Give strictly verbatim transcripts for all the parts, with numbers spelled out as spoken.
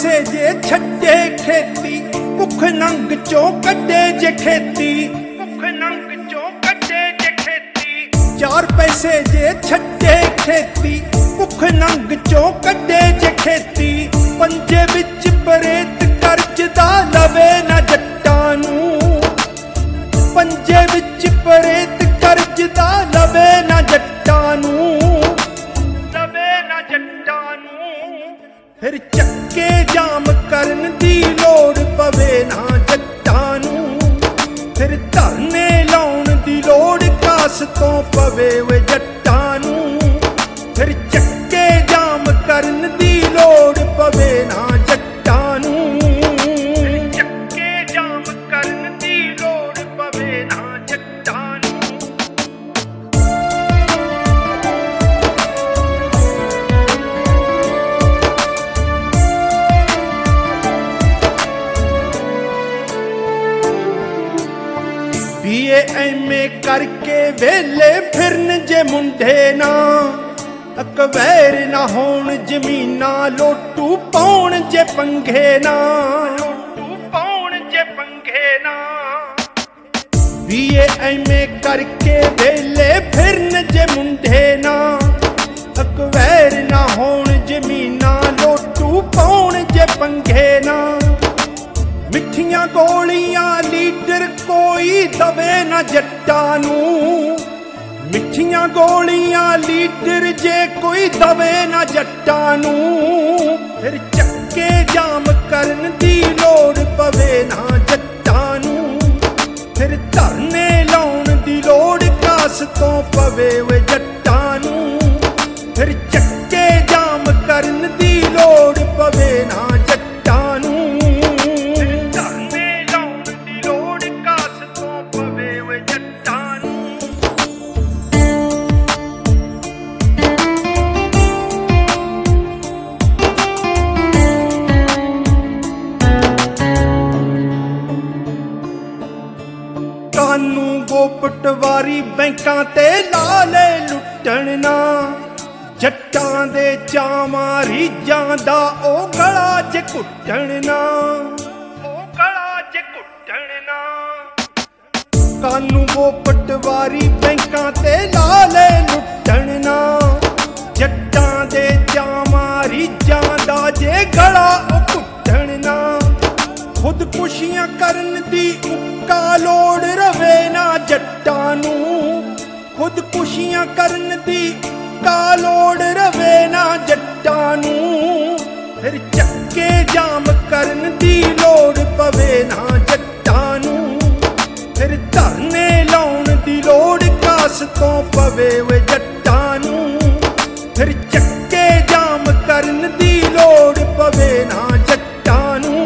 पैसे जे छड्डे खेती, भुख नंग चों कड्डे जे खेती, भुख नंग चों कड्डे जे खेती। चार पैसे जे छड्डे खेती, भुख नंग चों कड्डे जे खेती। पंजे विच परेत करजदा लवे ना जट्टां नूं, पंजे विच परेत करजदा लवे ना जट्टां नूं, लवे ना जट्टां नूं। फिर चक्के जाम करन दी लोड़ पवे ना जट्टां नूं, फिर धरने लाउण दी लोड़ कास तो पवे वे जट्टां नूं। फिर चक्के जाम करन दी लोड़ पवे ना जट्टां नूं, चक्के जाम करन दी लोड़ पवे ना जट्टां नूं। बीए एम ए करके वेले फिरन जे मुंडे ना, अकवैर ना होण जमीना लोटू पाउण जे पंघे ना, लोटू पाउण जे पंघे ना। बीए एम ए करके वेले फिरन जे मुंडे ना, अकवैर ना होण जमीना लोटू पाउण जे पंघे ना। मिठियां गोलियां लीडर कोई दवे ना जट्टां नूं, मिठियां गोलियां लीडर जे कोई दवे ना जट्टां नूं। फिर चक्के जाम करन दी लोड़ पवे ना जट्टां नूं, फिर धरने लाउण दी लोड़ कास तो पवे वे जट्टां नूं। फिर चक्के जाम करन दी लोड़ पवे ना जट्टां नूं, धरने लाउण दी लोड़ कास तो पवे वे जट्टां नूं। कानू गो पटवारी बैंकां ते लाले लुट्टण ना, जट्टां दे चावां रीझां दा ओ गला च घुट्टण ना, ओ गला च घुट्टण ना। कानू गो पटवारी बैंकां ते लाले लुट्टण ना, जट्टां दे चावां रीझां दा जे गला ओ घुट्टण ना। खुदकुशियां करन दी उक्का लोड़ रवे ना जट्टां नूं, खुदकुशियां करन दी उक्का लोड़ रवे ना जट्टां नूं। फिर चक्के जाम करन दी लोड़ पवे ना जट्टां नूं, फिर धरने लाउण दी लोड़ कास तो पवे वे जट्टां नूं। फिर चक्के जाम करन दी लोड़ पवे ना जट्टां नूं,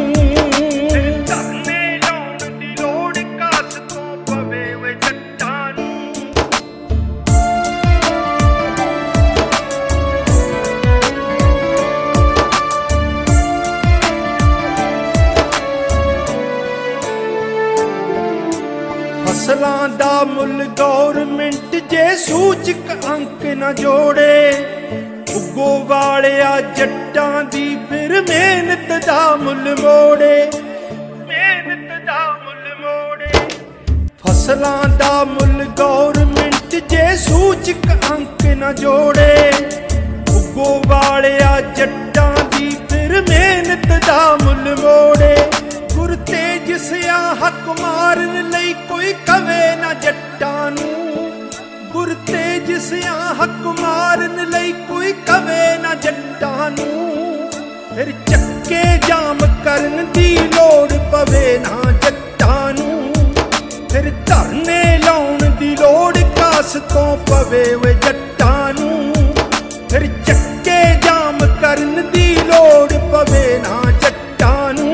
फसलां दा मुल गौरमेंट जे सूचक अंक न जोड़े, उगो वालिया जट्टां दी फिर मेहनत दा मुल मोड़े, मेहनत दा मुल मोड़े। फसलां दा मुल गौरमेंट जे सूचक अंक न जोड़े, उगो वालिया जट्टां दी फिर मेहनत दा मुल मोड़े। गुर तेज सिया हक मारन लई कोई कवे ना जट्टां नूं, गुर तेज सिया हक मारन लई कोई कवे ना जट्टां नूं। फिर चक्के जाम करन दी लोड़ पवे ना जट्टां नूं, फिर धरने लाउण दी लोड़ कास तो पवे वे जट्टां नूं। फिर चक्के जाम करन दी लोड़ पवे ना जट्टां नूं,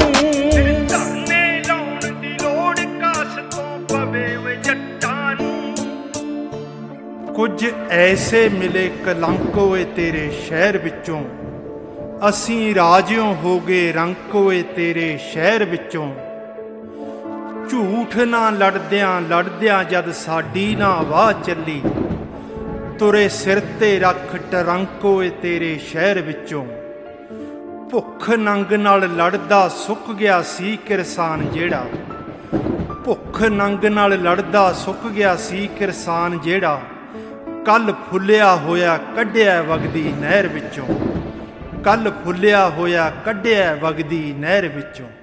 कुछ ऐसे मिले कलंक होए तेरे शहर विचों, असीं राजियों हो गए रंक होए तेरे शहर विचों। झूठ ना लड़दियां लड़दियां जद साडी ना वाह चली, तुरे सिर ते रख टरंक होए तेरे शहर विचों। ਭੁੱਖ ਨੰਗ ਨਾਲ ਲੜਦਾ ਸੁੱਕ ਗਿਆ ਸੀ ਕਿਰਸਾਨ ਜਿਹੜਾ, ਭੁੱਖ ਨੰਗ ਨਾਲ ਲੜਦਾ ਸੁੱਕ ਗਿਆ ਸੀ ਕਿਰਸਾਨ ਜਿਹੜਾ, ਕੱਲ ਫੁੱਲਿਆ ਹੋਇਆ ਕੱਢਿਆ ਵਗਦੀ ਨਹਿਰ ਵਿੱਚੋਂ, ਕੱਲ ਫੁੱਲਿਆ ਹੋਇਆ ਕੱਢਿਆ ਵਗਦੀ ਨਹਿਰ ਵਿੱਚੋਂ।